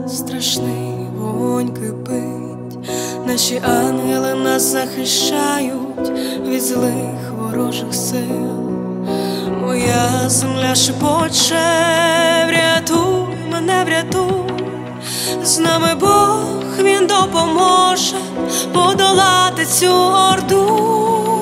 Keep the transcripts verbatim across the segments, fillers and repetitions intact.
страшний вогонь кипить, наші ангели нас захищають від злих ворожих сил. Моя земля шепоче: врятуй мене, врятуй, з нами Бог, Він допоможе подолати цю орду.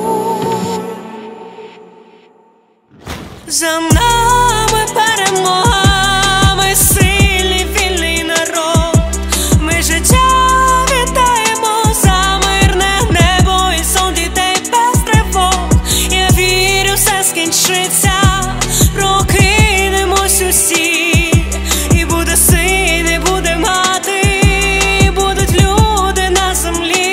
За нами перемога, ми сильний, вільний народ. Ми життя вітаємо за мирне небо і сон дітей без тривог. Я вірю, все скінчиться, прокинемось усі. І буде син, і буде мати, і будуть люди на землі.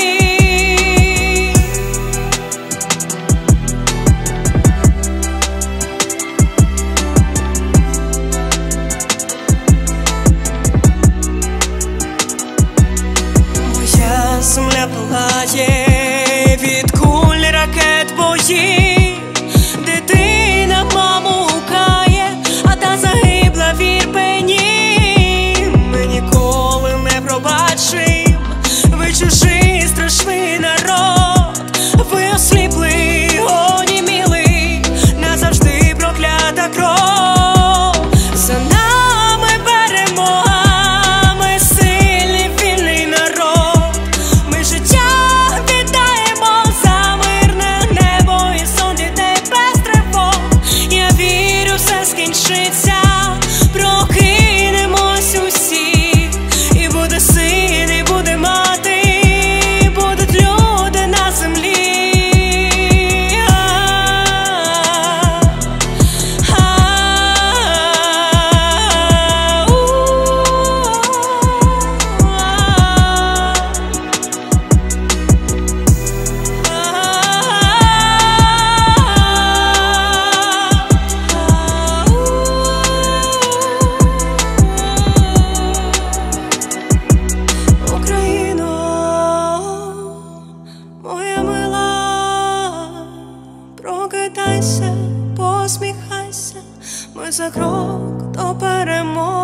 Земля палає від куль, ракет, боїв. Дитина маму гукає, а та загибла в Ірпені. Ми ніколи не пробачим, ви чужий страшний народ. Ви осліпли, оніміли, назавжди проклята кров. За нами перемога, ми сильний, вільний народ. Життя віддаємо за мирне небо і сон дітей без тривог. Я вірю, все скінчиться, прокинемось усі. І буде син, і буде мати, і будуть люди на землі. Прокидайся, посміхайся, ми за крок до перемоги.